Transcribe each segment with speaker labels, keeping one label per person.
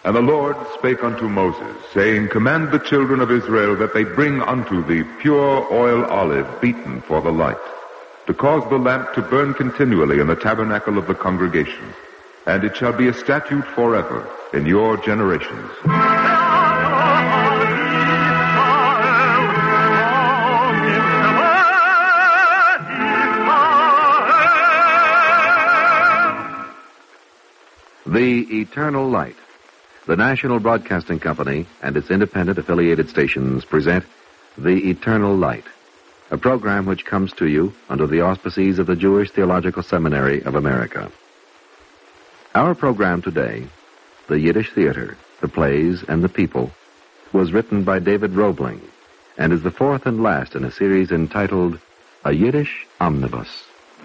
Speaker 1: And the Lord spake unto Moses, saying, Command the children of Israel that they bring unto thee pure oil olive beaten for the light, to cause the lamp to burn continually in the tabernacle of the congregation. And it shall be a statute forever in your generations.
Speaker 2: The Eternal Light. The National Broadcasting Company and its independent affiliated stations present The Eternal Light, a program which comes to you under the auspices of the Jewish Theological Seminary of America. Our program today, The Yiddish Theater, the Plays, and the People, was written by David Roebling and is the fourth and last in a series entitled A Yiddish Omnibus.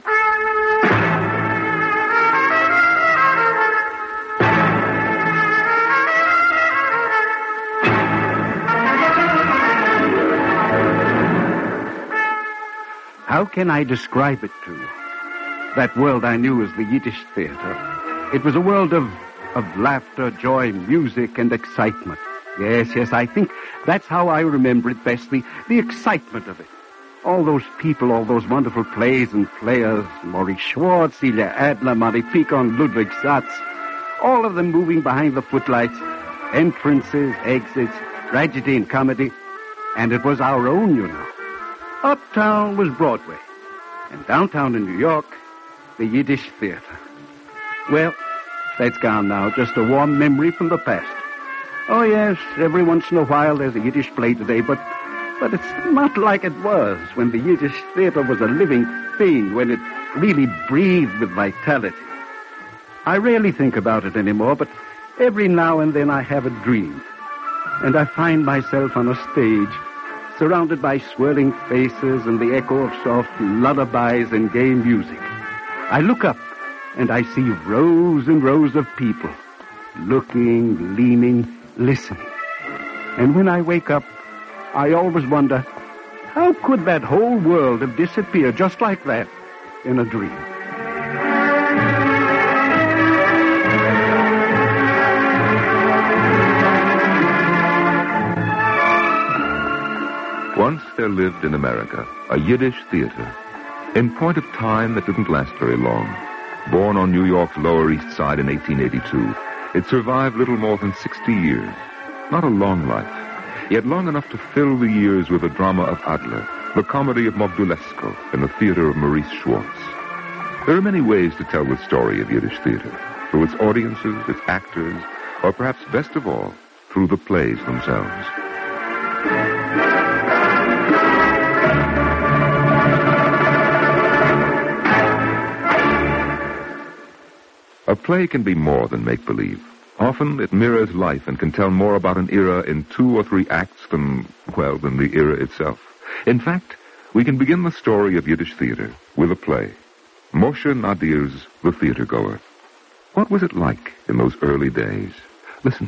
Speaker 3: How can I describe it to you? That world I knew as the Yiddish theater. It was a world of laughter, joy, music, and excitement. Yes, I think that's how I remember it best, the excitement of it. All those people, all those wonderful plays and players, Maurice Schwartz, Ilya Adler, Mari Picon, Ludwig Satz, all of them moving behind the footlights, entrances, exits, tragedy and comedy, and it was our own, you know. Uptown was Broadway, and downtown in New York, the Yiddish Theater. Well, that's gone now, just a warm memory from the past. Oh, yes, every once in a while there's a Yiddish play today, but it's not like it was when the Yiddish Theater was a living thing, when it really breathed with vitality. I rarely think about it anymore, but every now and then I have a dream, and I find myself on a stage, surrounded by swirling faces and the echo of soft lullabies and gay music. I look up, and I see rows and rows of people, looking, leaning, listening. And when I wake up, I always wonder, how could that whole world have disappeared just like that in a dream?
Speaker 1: Once there lived in America a Yiddish theater. In point of time that didn't last very long. Born on New York's Lower East Side in 1882, it survived little more than 60 years. Not a long life, yet long enough to fill the years with the drama of Adler, the comedy of Mogdulesko, and the theater of Maurice Schwartz. There are many ways to tell the story of Yiddish theater, through its audiences, its actors, or perhaps best of all, through the plays themselves. A play can be more than make-believe. Often it mirrors life and can tell more about an era in 2 or 3 acts than the era itself. In fact, we can begin the story of Yiddish theater with a play. Moshe Nadir's The Theater Goer. What was it like in those early days? Listen.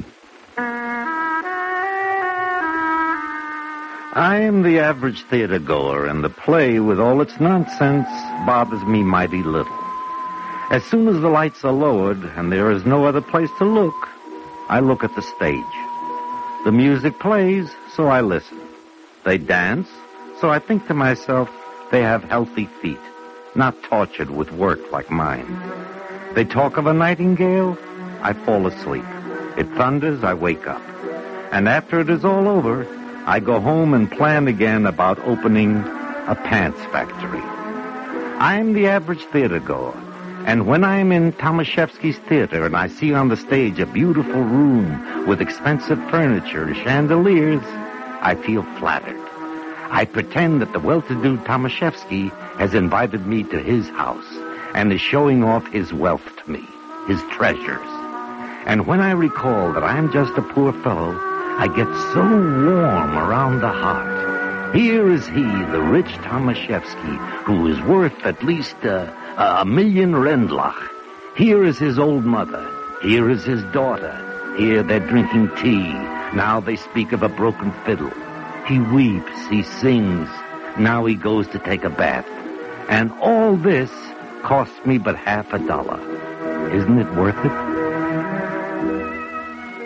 Speaker 4: I'm the average theater goer, and the play, with all its nonsense, bothers me mighty little. As soon as the lights are lowered and there is no other place to look, I look at the stage. The music plays, so I listen. They dance, so I think to myself, they have healthy feet, not tortured with work like mine. They talk of a nightingale, I fall asleep. It thunders, I wake up. And after it is all over, I go home and plan again about opening a pants factory. I'm the average theater goer. And when I'm in Tomaszewski's theater and I see on the stage a beautiful room with expensive furniture and chandeliers, I feel flattered. I pretend that the well-to-do Tomaszewski has invited me to his house and is showing off his wealth to me, his treasures. And when I recall that I'm just a poor fellow, I get so warm around the heart. Here is he, the rich Tomaszewski, who is worth at least a million Rendlach. Here is his old mother. Here is his daughter. Here they're drinking tea. Now they speak of a broken fiddle. He weeps. He sings. Now he goes to take a bath. And all this costs me but $50. Isn't it worth it?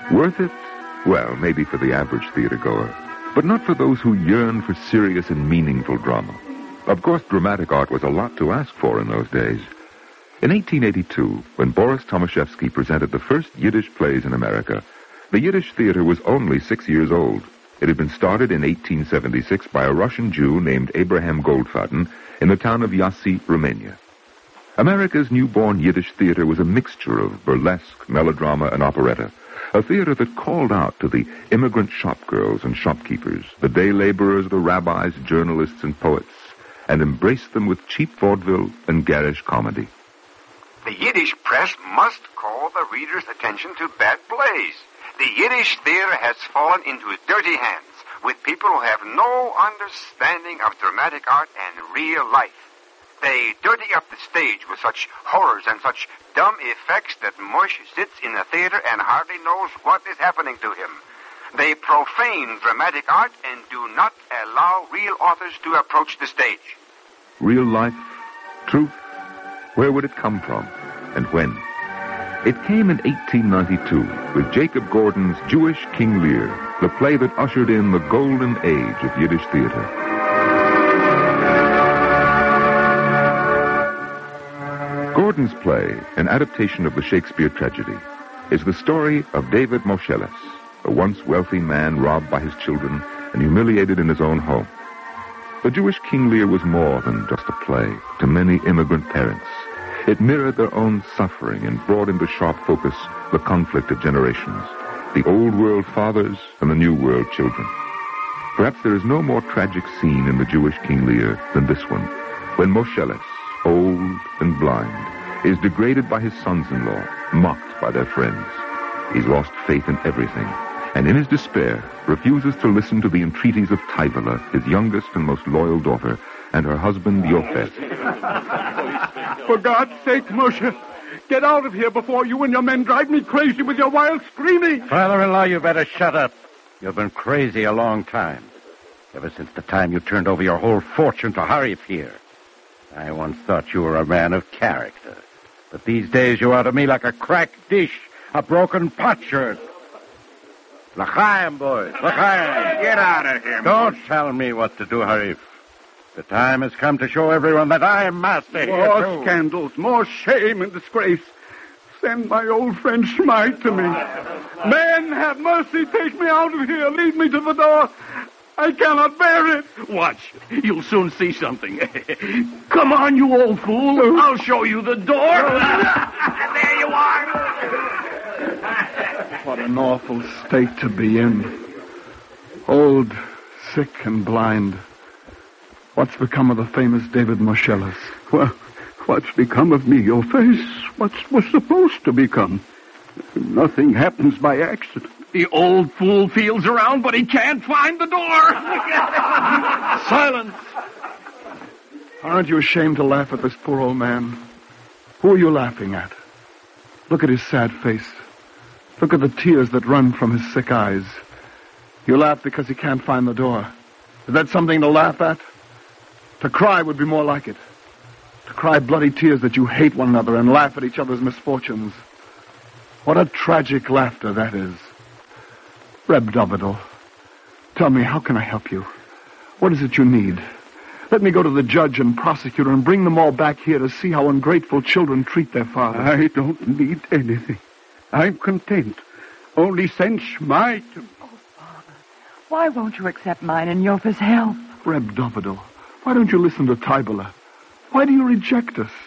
Speaker 1: Worth it? Well, maybe for the average theater goer, but not for those who yearn for serious and meaningful drama. Of course, dramatic art was a lot to ask for in those days. In 1882, when Boris Tomaszewski presented the first Yiddish plays in America, the Yiddish theater was only 6 years old. It had been started in 1876 by a Russian Jew named Abraham Goldfaden in the town of Yassy, Romania. America's newborn Yiddish theater was a mixture of burlesque, melodrama, and operetta, a theater that called out to the immigrant shopgirls and shopkeepers, the day laborers, the rabbis, journalists, and poets, and embraced them with cheap vaudeville and garish comedy.
Speaker 5: The Yiddish press must call the reader's attention to bad plays. The Yiddish theater has fallen into dirty hands with people who have no understanding of dramatic art and real life. They dirty up the stage with such horrors and such dumb effects that Mush sits in the theater and hardly knows what is happening to him. They profane dramatic art and do not allow real authors to approach the stage.
Speaker 1: Real life? Truth? Where would it come from? And when? It came in 1892 with Jacob Gordon's Jewish King Lear, the play that ushered in the golden age of Yiddish theater. Gordon's play, an adaptation of the Shakespeare tragedy, is the story of David Moscheles, a once wealthy man robbed by his children and humiliated in his own home. The Jewish King Lear was more than just a play to many immigrant parents. It mirrored their own suffering and brought into sharp focus the conflict of generations, the old world fathers and the new world children. Perhaps there is no more tragic scene in the Jewish King Lear than this one, when Moscheles, old and blind, is degraded by his sons-in-law, mocked by their friends. He's lost faith in everything, and in his despair refuses to listen to the entreaties of Tyvala, his youngest and most loyal daughter, and her husband, Yofet.
Speaker 3: For God's sake, Moshe, get out of here before you and your men drive me crazy with your wild screaming.
Speaker 4: Father-in-law, you better shut up. You've been crazy a long time. Ever since the time you turned over your whole fortune to Harif here. I once thought you were a man of character. But these days you are to me like a cracked dish, a broken potsherd. L'chaim, boys, l'chaim.
Speaker 3: Get out of here,
Speaker 4: Don't tell me what to do, Harif. The time has come to show everyone that I am master here,
Speaker 3: More
Speaker 4: too.
Speaker 3: scandals, more shame and disgrace. Send my old friend Schmeid to me. Men, have mercy, take me out of here. Lead me to the door. I cannot bear it.
Speaker 6: Watch. You'll soon see something. Come on, you old fool. I'll show you the door. There you are.
Speaker 3: What an awful state to be in. Old, sick, and blind. What's become of the famous David Moscheles? Well, what's become of me, your face? What was supposed to become? Nothing happens by accident.
Speaker 6: The old fool feels around, but he can't find the door.
Speaker 3: Silence! Aren't you ashamed to laugh at this poor old man? Who are you laughing at? Look at his sad face. Look at the tears that run from his sick eyes. You laugh because he can't find the door. Is that something to laugh at? To cry would be more like it. To cry bloody tears that you hate one another and laugh at each other's misfortunes. What a tragic laughter that is. Reb Dovidel, tell me, how can I help you? What is it you need? Let me go to the judge and prosecutor and bring them all back here to see how ungrateful children treat their fathers. I don't need anything. I'm content. Only send Schmeid.
Speaker 7: Oh, Father, why won't you accept mine and Yofet's help?
Speaker 3: Reb Dovidel, why don't you listen to Tyvala? Why do you reject us?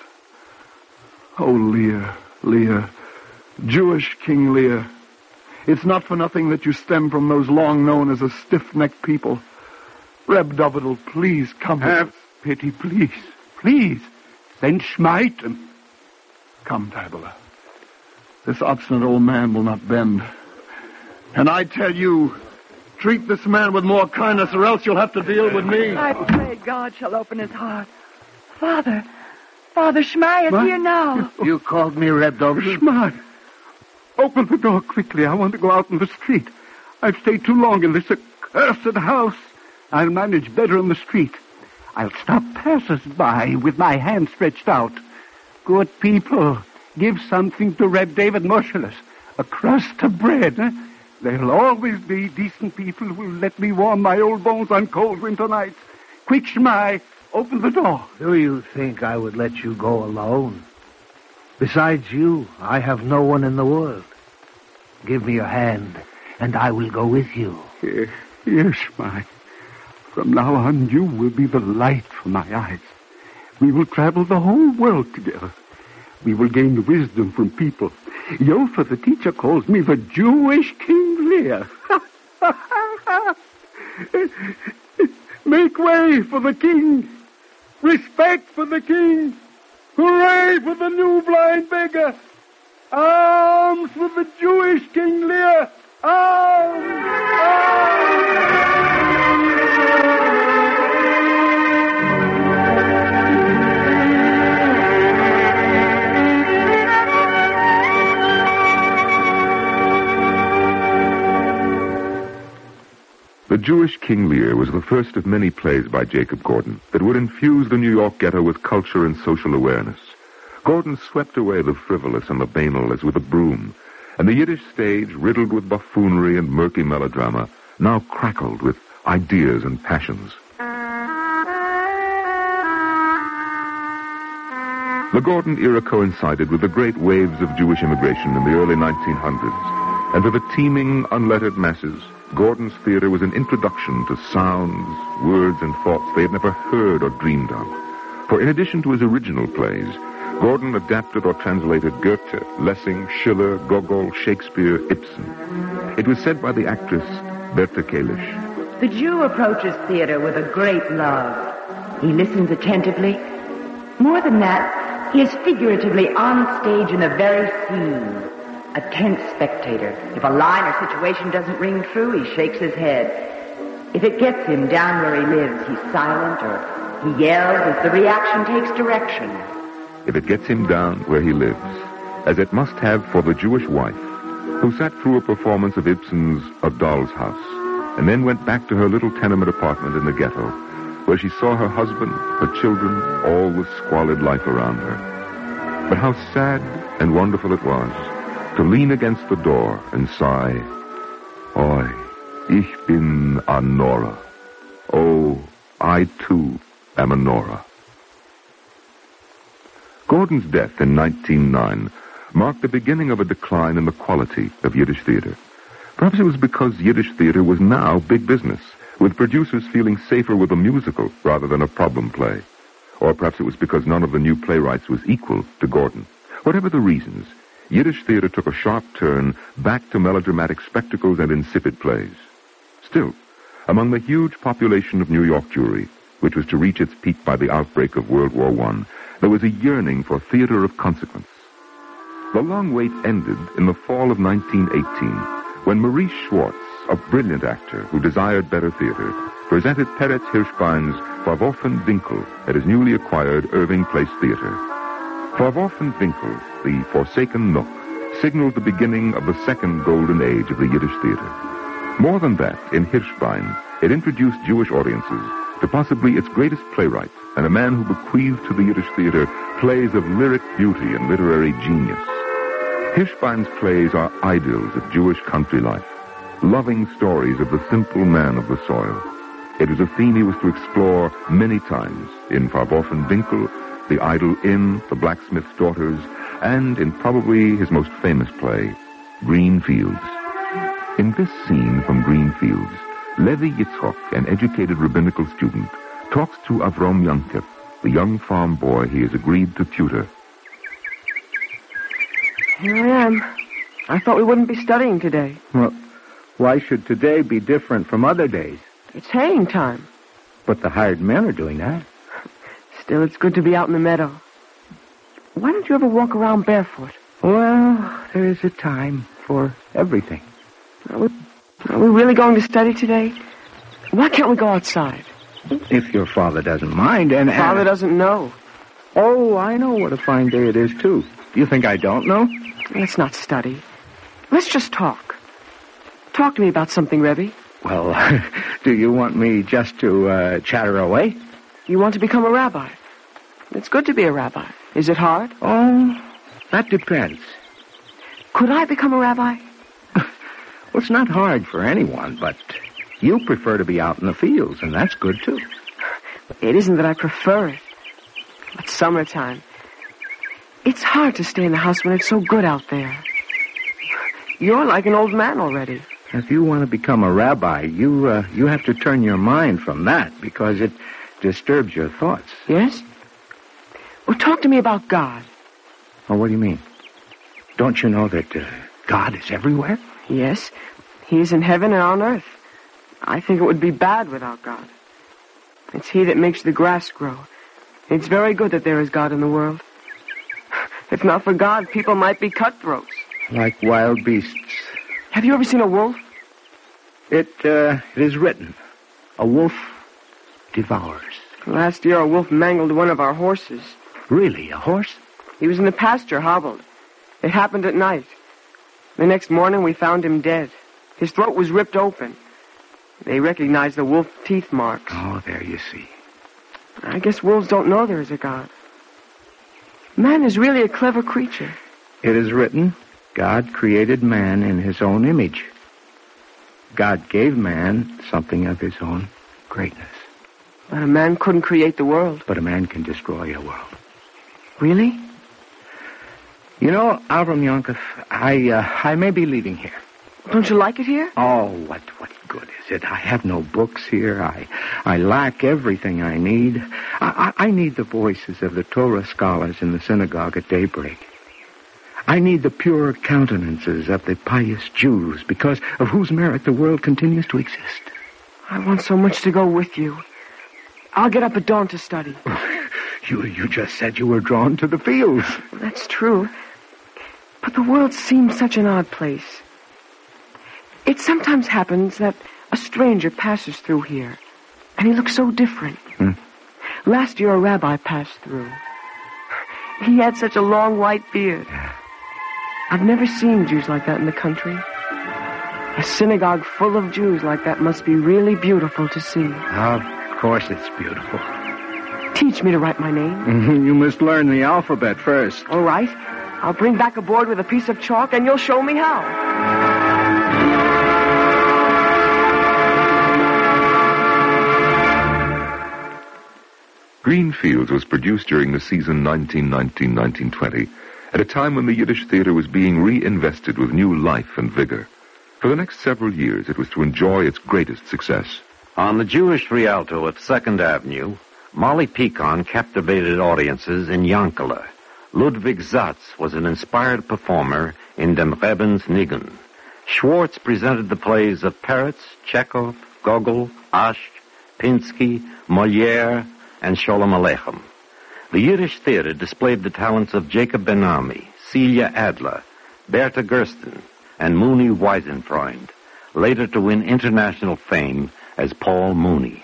Speaker 3: Oh, Lear, Lear, Jewish King Lear. It's not for nothing that you stem from those long known as a stiff-necked people. Reb Dovidel, please come.
Speaker 6: Have pity, please. Please. Send Schmeid.
Speaker 3: Come, Tyvala. This obstinate old man will not bend. And I tell you, treat this man with more kindness or else you'll have to deal with me.
Speaker 7: I pray God shall open his heart. Father Schmeid is here now.
Speaker 6: You called me Reb Dovidel?
Speaker 3: Schmeid, open the door quickly. I want to go out in the street. I've stayed too long in this accursed house.
Speaker 6: I'll manage better in the street. I'll stop passers-by with my hand stretched out. Good people, give something to Reb David Moscheles. A crust of bread,
Speaker 3: There'll always be decent people who'll let me warm my old bones on cold winter nights. Quick, Shmai, open the door.
Speaker 8: Do you think I would let you go alone? Besides you, I have no one in the world. Give me your hand, and I will go with you.
Speaker 3: Here, Shmai. From now on, you will be the light for my eyes. We will travel the whole world together. We will gain wisdom from people. Yofa, the teacher, calls me the Jewish King Lear. Make way for the king. Respect for the king. Hooray for the new blind beggar. Arms for the Jewish King Lear. Arms!
Speaker 1: The Jewish King Lear was the first of many plays by Jacob Gordon that would infuse the New York ghetto with culture and social awareness. Gordon swept away the frivolous and the banal as with a broom, and the Yiddish stage, riddled with buffoonery and murky melodrama, now crackled with ideas and passions. The Gordon era coincided with the great waves of Jewish immigration in the early 1900s, and to the teeming, unlettered masses, Gordon's theater was an introduction to sounds, words, and thoughts they had never heard or dreamed of. For in addition to his original plays, Gordon adapted or translated Goethe, Lessing, Schiller, Gogol, Shakespeare, Ibsen. It was said by the actress Berta Kalish.
Speaker 9: The Jew approaches theater with a great love. He listens attentively. More than that, he is figuratively on stage in the very scene. A tense spectator. If a line or situation doesn't ring true, he shakes his head. If it gets him down where he lives, he's silent or he yells as the reaction takes direction.
Speaker 1: If it gets him down where he lives, as it must have for the Jewish wife, who sat through a performance of Ibsen's A Doll's House, and then went back to her little tenement apartment in the ghetto, where she saw her husband, her children, all the squalid life around her. But how sad and wonderful it was to lean against the door and sigh, Oi, ich bin a Nora. Oh, I too am a Nora. Gordon's death in 1909 marked the beginning of a decline in the quality of Yiddish theater. Perhaps it was because Yiddish theater was now big business, with producers feeling safer with a musical rather than a problem play. Or perhaps it was because none of the new playwrights was equal to Gordon. Whatever the reasons, Yiddish theater took a sharp turn back to melodramatic spectacles and insipid plays. Still, among the huge population of New York Jewry, which was to reach its peak by the outbreak of World War I, there was a yearning for theater of consequence. The long wait ended in the fall of 1918, when Maurice Schwartz, a brilliant actor who desired better theater, presented Peretz Hirschbein's Verworfen Winkel at his newly acquired Irving Place Theater. Verworfen Winkel, the Forsaken Nook, signaled the beginning of the second golden age of the Yiddish theater. More than that, in Hirschbein, it introduced Jewish audiences to possibly its greatest playwright, and a man who bequeathed to the Yiddish theater plays of lyric beauty and literary genius. Hirschbein's plays are idyls of Jewish country life, loving stories of the simple man of the soil. It was a theme he was to explore many times in Verworfen Winkel, The Idle Inn, The Blacksmith's Daughters, and in probably his most famous play, Green Fields. In this scene from Green Fields, Levi Yitzchok, an educated rabbinical student, talks to Avrom Yankev, the young farm boy he has agreed to tutor.
Speaker 10: Here I am. I thought we wouldn't be studying today.
Speaker 8: Well, why should today be different from other days?
Speaker 10: It's haying time.
Speaker 8: But the hired men are doing that.
Speaker 10: Still, it's good to be out in the meadow. Why don't you ever walk around barefoot?
Speaker 8: Well, there is a time for everything.
Speaker 10: Are we really going to study today? Why can't we go outside?
Speaker 8: If your father doesn't mind, and...
Speaker 10: Father doesn't know.
Speaker 8: Oh, I know what a fine day it is, too. Do you think I don't know?
Speaker 10: Let's not study. Let's just talk. Talk to me about something, Rebbe.
Speaker 8: Well, do you want me just to chatter away?
Speaker 10: You want to become a rabbi. It's good to be a rabbi. Is it hard?
Speaker 8: Oh, that depends.
Speaker 10: Could I become a rabbi?
Speaker 11: Well, it's not hard for anyone, but you prefer to be out in the fields, and that's good, too.
Speaker 10: It isn't that I prefer it. It's summertime. It's hard to stay in the house when it's so good out there. You're like an old man already.
Speaker 11: If you want to become a rabbi, you have to turn your mind from that because it disturbs your thoughts.
Speaker 10: Yes? Well, talk to me about God.
Speaker 11: Oh, what do you mean? Don't you know that God is everywhere?
Speaker 10: Yes. He is in heaven and on earth. I think it would be bad without God. It's He that makes the grass grow. It's very good that there is God in the world. If not for God, people might be cutthroats.
Speaker 11: Like wild beasts.
Speaker 10: Have you ever seen a wolf?
Speaker 11: It is written. A wolf devours.
Speaker 10: Last year, a wolf mangled one of our horses.
Speaker 11: Really? A horse?
Speaker 10: He was in the pasture, hobbled. It happened at night. The next morning, we found him dead. His throat was ripped open. They recognized the wolf teeth marks.
Speaker 11: Oh, there you see.
Speaker 10: I guess wolves don't know there is a God. Man is really a clever creature.
Speaker 11: It is written, God created man in his own image. God gave man something of his own greatness.
Speaker 10: But a man couldn't create the world.
Speaker 11: But a man can destroy a world.
Speaker 10: Really?
Speaker 11: You know, Avram Yankov, I may be leaving here.
Speaker 10: Don't you like it here?
Speaker 11: Oh, what good is it? I have no books here. I lack everything I need. I need the voices of the Torah scholars in the synagogue at daybreak. I need the pure countenances of the pious Jews, because of whose merit the world continues to exist.
Speaker 10: I want so much to go with you. I'll get up at dawn to study.
Speaker 11: You just said you were drawn to the fields.
Speaker 10: That's true. But the world seems such an odd place. It sometimes happens that a stranger passes through here, and he looks so different. Last year, a rabbi passed through. He had such a long white beard. I've never seen Jews like that in the country. A synagogue full of Jews like that must be really beautiful to see.
Speaker 11: Of course it's beautiful.
Speaker 10: Teach me to write my name.
Speaker 11: You must learn the alphabet first.
Speaker 10: All right. I'll bring back a board with a piece of chalk, and you'll show me how.
Speaker 1: Green Fields was produced during the season 1919-1920, at a time when the Yiddish theater was being reinvested with new life and vigor. For the next several years, it was to enjoy its greatest success.
Speaker 4: On the Jewish Rialto at 2nd Avenue, Molly Picon captivated audiences in Yonkele. Ludwig Zatz was an inspired performer in Dem Rebens Nigun. Schwartz presented the plays of Peretz, Chekhov, Gogol, Asht, Pinsky, Molière, and Sholem Aleichem. The Yiddish theater displayed the talents of Jacob Ben-Ami, Celia Adler, Bertha Gersten, and Mooney Weisenfreund, later to win international fame as Paul Mooney.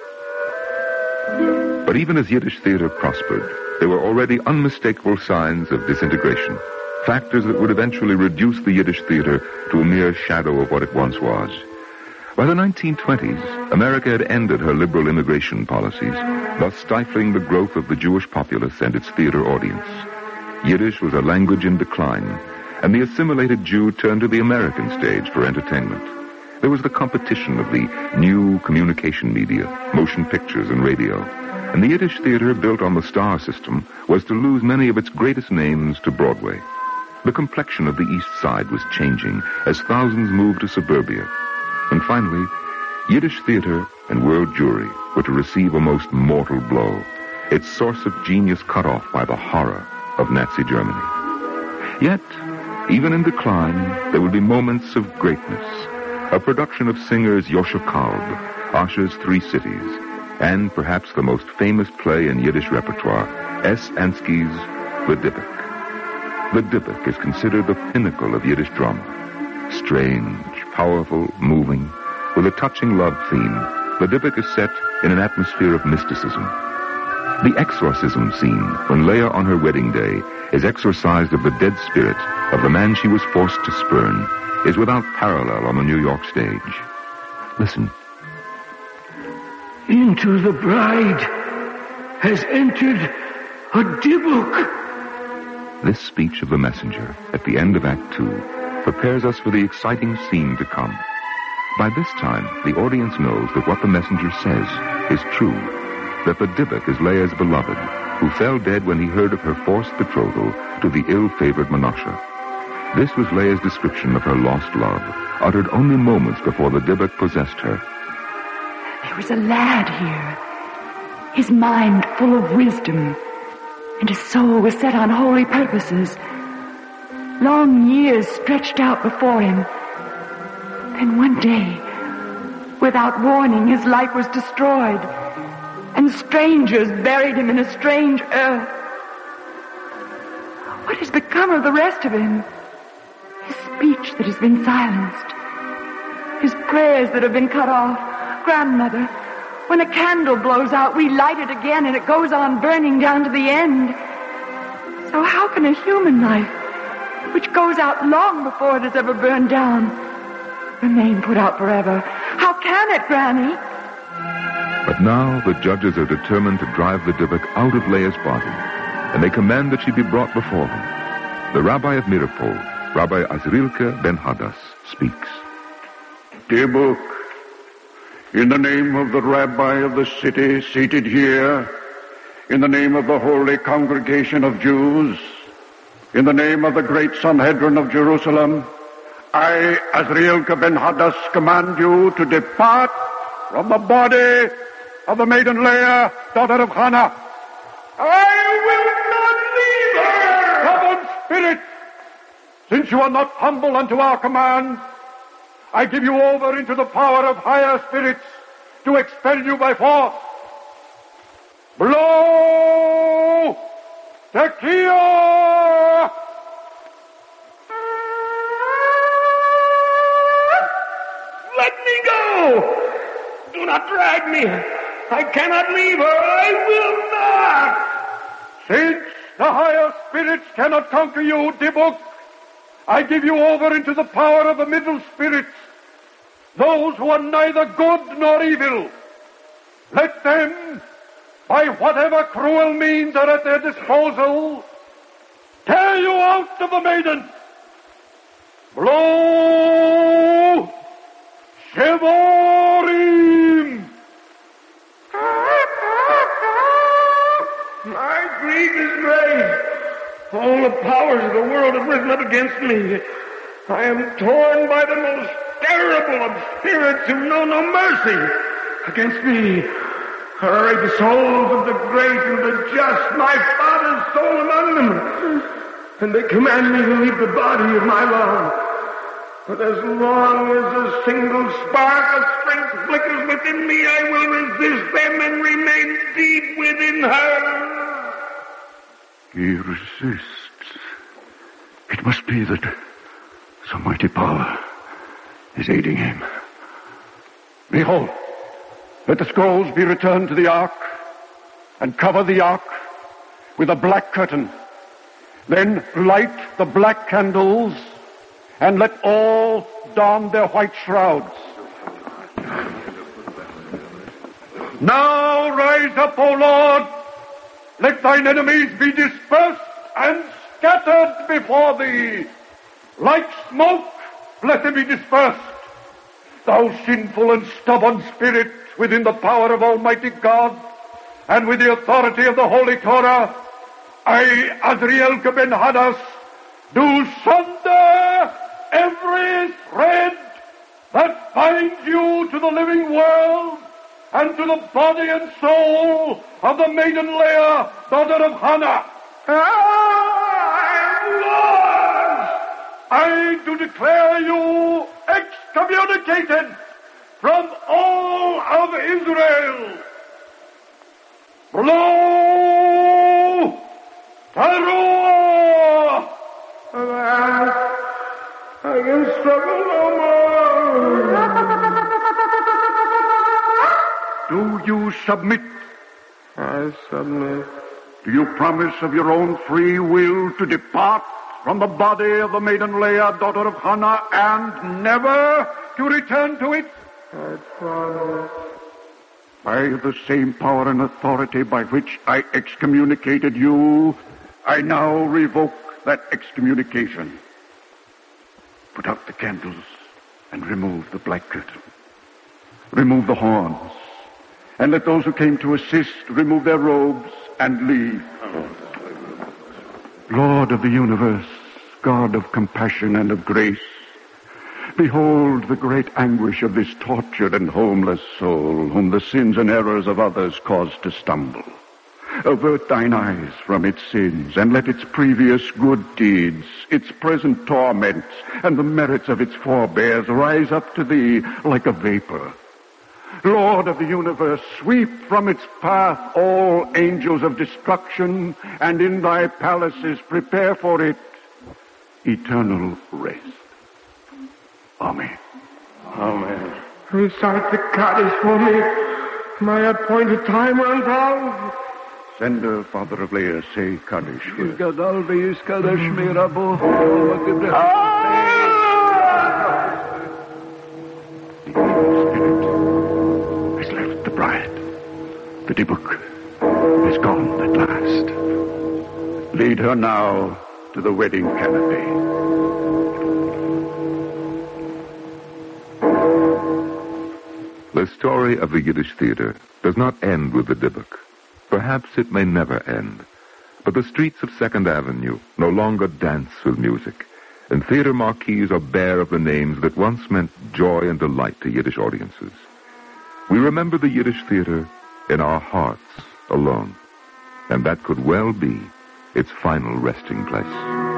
Speaker 1: But even as Yiddish theater prospered, there were already unmistakable signs of disintegration, factors that would eventually reduce the Yiddish theater to a mere shadow of what it once was. By the 1920s, America had ended her liberal immigration policies, thus stifling the growth of the Jewish populace and its theater audience. Yiddish was a language in decline, and the assimilated Jew turned to the American stage for entertainment. There was the competition of the new communication media, motion pictures and radio, and the Yiddish theater, built on the star system, was to lose many of its greatest names to Broadway. The complexion of the East Side was changing as thousands moved to suburbia. And finally, Yiddish theater and world Jewry were to receive a most mortal blow, its source of genius cut off by the horror of Nazi Germany. Yet, even in decline, there would be moments of greatness. A production of singers Yosha Kalb, Asher's Three Cities, and perhaps the most famous play in Yiddish repertoire, S. Ansky's The Dybbuk. The Dybbuk is considered the pinnacle of Yiddish drama. Strange, powerful, moving, with a touching love theme, the Dybbuk is set in an atmosphere of mysticism. The exorcism scene, when Leah on her wedding day is exorcised of the dead spirit of the man she was forced to spurn, is without parallel on the New York stage. Listen.
Speaker 8: Into the bride has entered a Dybbuk.
Speaker 1: This speech of the messenger at the end of Act 2 prepares us for the exciting scene to come. By this time, the audience knows that what the messenger says is true, that the Dybbuk is Leia's beloved, who fell dead when he heard of her forced betrothal to the ill-favored Menashe. This was Leia's description of her lost love, uttered only moments before the Dybbuk possessed her.
Speaker 9: There was a lad here, his mind full of wisdom, and his soul was set on holy purposes. Long years stretched out before him. Then one day, without warning, his life was destroyed, and strangers buried him in a strange earth. What has become of the rest of him? His speech that has been silenced, his prayers that have been cut off. Grandmother, when a candle blows out, we light it again and it goes on burning down to the end. So how can a human life, which goes out long before it has ever burned down, remain put out forever? How can it, Granny?
Speaker 1: But now the judges are determined to drive the Dybbuk out of Leia's body, and they command that she be brought before them. The Rabbi of Mirapol, Rabbi Azrielke ben Hadas, speaks.
Speaker 12: Dybbuk, in the name of the Rabbi of the city seated here, in the name of the holy congregation of Jews, in the name of the great Sanhedrin of Jerusalem, I, Azrielke ben Hadas, command you to depart from the body of the maiden Leia, daughter of Hannah. I will not leave her! Stubborn spirit! Since you are not humble unto our command, I give you over into the power of higher spirits to expel you by force. Blow! Tekiah!
Speaker 6: Let me go! Do not drag me. I cannot leave her. I will not.
Speaker 12: Since the higher spirits cannot conquer you, Dybbuk, I give you over into the power of the middle spirits, those who are neither good nor evil. Let them, by whatever cruel means are at their disposal, tear you out of the maiden. Blow! Shevorim!
Speaker 6: My grief is great. All the powers of the world have risen up against me. I am torn by the most terrible of spirits who know no mercy. Against me are the souls of the great and the just, my father's soul among them. And they command me to leave the body of my love. But as long as a single spark of strength flickers within me, I will resist them and remain deep within her.
Speaker 12: He resists. It must be that some mighty power is aiding him. Behold, let the scrolls be returned to the ark, and cover the ark with a black curtain. Then light the black candles, and let all don their white shrouds. Now rise up, O Lord. Let thine enemies be dispersed and scattered before thee. Like smoke, let them be dispersed. Thou sinful and stubborn spirit, within the power of Almighty God, and with the authority of the Holy Torah, I, Azrielke ben Hadas, do sunder every thread that binds you to the living world and to the body and soul of the maiden Leia, daughter of Hannah. I do declare you excommunicated from all of Israel. Blow! Teruah!
Speaker 6: I can struggle no more.
Speaker 12: Do you submit?
Speaker 6: I submit.
Speaker 12: Do you promise of your own free will to depart from the body of the maiden Leia, daughter of Hannah, and never to return to it?
Speaker 6: I promise.
Speaker 12: By the same power and authority by which I excommunicated you, I now revoke that excommunication.
Speaker 3: Put out the candles and remove the black curtain. Remove the horns. And let those who came to assist remove their robes and leave. Lord of the universe, God of compassion and of grace, behold the great anguish of this tortured and homeless soul, whom the sins and errors of others caused to stumble. Avert thine eyes from its sins, and let its previous good deeds, its present torments, and the merits of its forebears rise up to thee like a vapor. Lord of the universe, sweep from its path all angels of destruction, and in thy palaces prepare for it eternal rest. Amen.
Speaker 6: Amen. Recite the Kaddish for me. My appointed time runs out.
Speaker 3: Send Father of Leah, say Kaddish.
Speaker 6: Spirit
Speaker 3: has left the bride. The Dybbuk is gone at last. Lead her now to the wedding canopy.
Speaker 1: The story of the Yiddish theater does not end with the Dybbuk. Perhaps it may never end. But the streets of 2nd Avenue no longer dance with music, and theater marquees are bare of the names that once meant joy and delight to Yiddish audiences. We remember the Yiddish theater in our hearts alone, and that could well be its final resting place.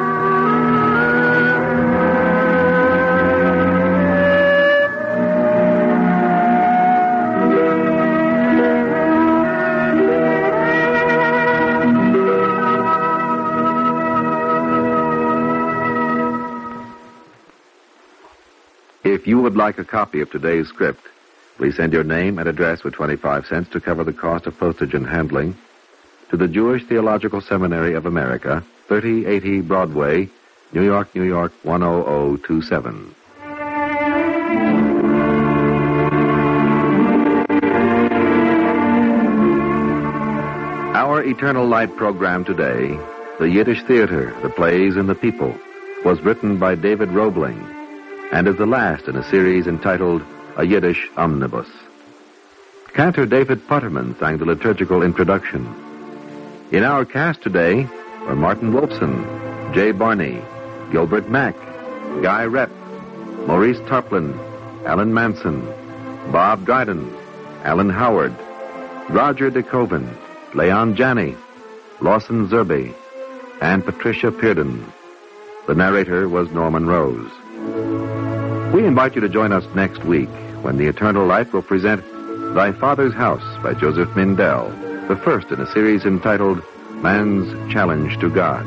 Speaker 2: If you would like a copy of today's script, please send your name and address with 25 cents to cover the cost of postage and handling to the Jewish Theological Seminary of America, 3080 Broadway, New York, New York, 10027. Our Eternal Light program today, The Yiddish Theater, the Plays and the People, was written by David Roebling and is the last in a series entitled A Yiddish Omnibus. Cantor David Putterman sang the liturgical introduction. In our cast today were Martin Wolfson, Jay Barney, Gilbert Mack, Guy Rep, Maurice Tarplin, Alan Manson, Bob Dryden, Alan Howard, Roger DeKoven, Leon Janney, Lawson Zerbe, and Patricia Pearden. The narrator was Norman Rose. We invite you to join us next week when the Eternal Light will present Thy Father's House by Joseph Mindell, the first in a series entitled Man's Challenge to God.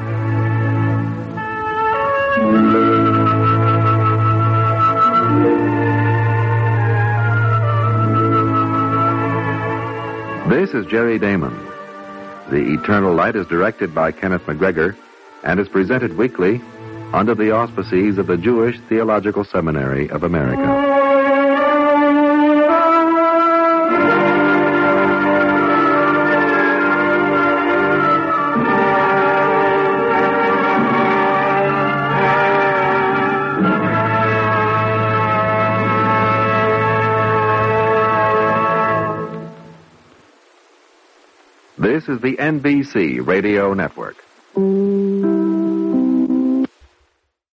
Speaker 2: This is Jerry Damon. The Eternal Light is directed by Kenneth McGregor and is presented weekly under the auspices of the Jewish Theological Seminary of America. This is the NBC Radio Network.